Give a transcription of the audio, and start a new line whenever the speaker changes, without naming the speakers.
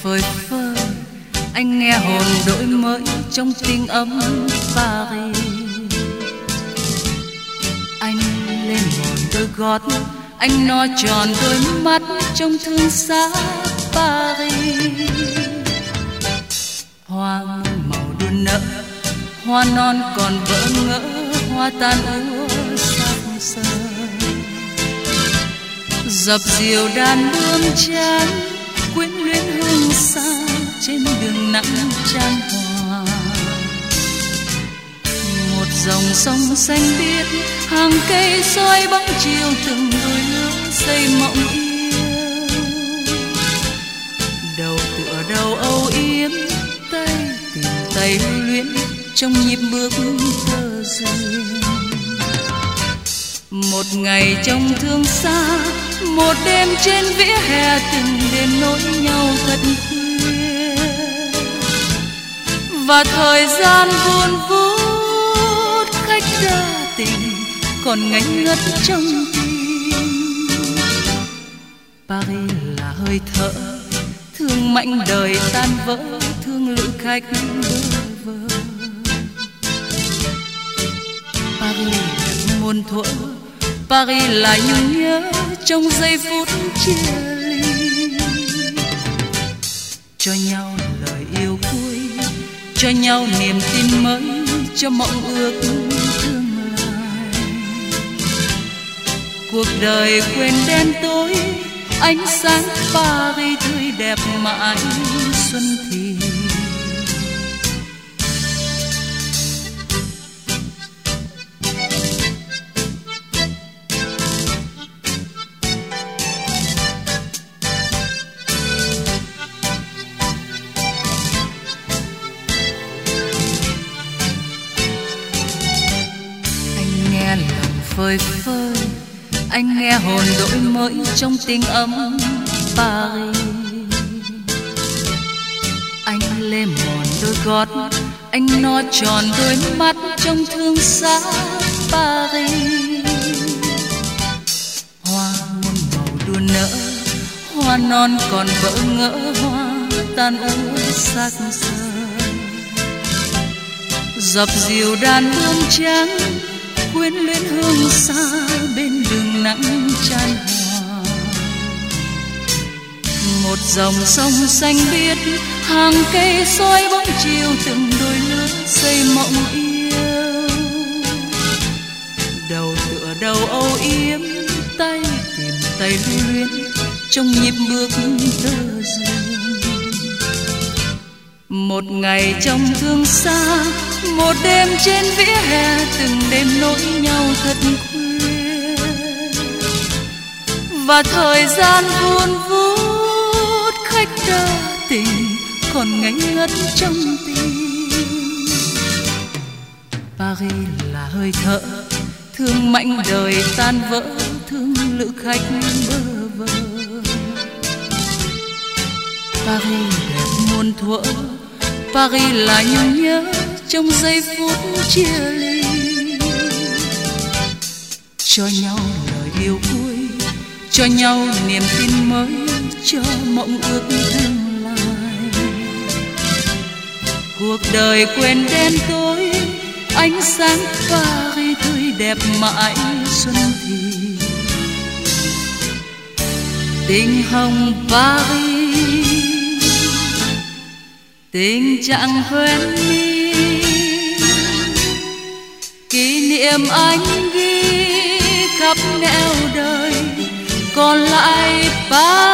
phơi phới, anh nghe hồn đổi mới trong tiếng ấm Paris. Anh lên một đôi gót, anh no tròn đôi mắt trong thương xa Paris. Hoa màu đua nở, hoa non còn vỡ ngỡ, hoa tan úa sắc sơ. Dập dìu đàn bướm trắng, quyến luyến hương xa trên đường nắng chan hòa. Một dòng sông xanh biếc, hàng cây soi bóng chiều, từng đôi lứa xây mộng yêu. Đầu tựa đầu âu yếm, tay tìm tay lưu luyến trong nhịp bước thơ duyên. Một ngày trong thương xa, một đêm trên vỉa hè, từng đêm nối nhau thật khuya. Và thời gian vun vút, khách đa tình còn ngây ngất trong tim. Paris là hơi thở, thương mảnh đời tan vỡ, thương lữ khách bơ vơ. Paris là muôn thuở, Paris là nhung nhớ trong giây phút chia ly. Cho nhau lời yêu cuối, cho nhau niềm tin mới, cho mộng ước tương lai. Cuộc đời quên đen tối, ánh sáng Paris tươi đẹp mãi xuân thì. Phơi phới, anh nghe hồn đổi mới trong tiếng ấm Paris. Anh lê mòn đôi gót, anh no tròn đôi mắt trong thương xa Paris. Hoa muôn màu đua nở, hoa non còn vỡ ngỡ, hoa tan úa xác sơ. Dập dìu đàn bướm trắng, quyến luyến hương xa bên đường nắng chan hòa. Một dòng sông xanh biếc, hàng cây soi bóng chiều, từng đôi lứa xây mộng yêu. Đầu tựa đầu âu yếm, tay tìm tay lưu luyến trong nhịp bước thơ duyên. Một ngày trong thương xa, một đêm trên vỉa hè, từng đêm nối nhau thật khuya. Và thời gian vun vút, khách đa tình còn ngây ngất trong tim. Paris là hơi thở, thương mảnh đời tan vỡ, thương lữ khách bơ vơ. Paris đẹp muôn thuở, Paris là nhung nhớ trong giây phút chia ly. Cho nhau lời yêu cuối, cho nhau niềm tin mới, cho mộng ước tương lai. Cuộc đời quên đen tối, ánh sáng Paris tươi đẹp mãi xuân thì. Tình hồng Paris, tình trạng hoen mi, kỷ niệm anh ghi khắp nẻo đời, còn lại Paris.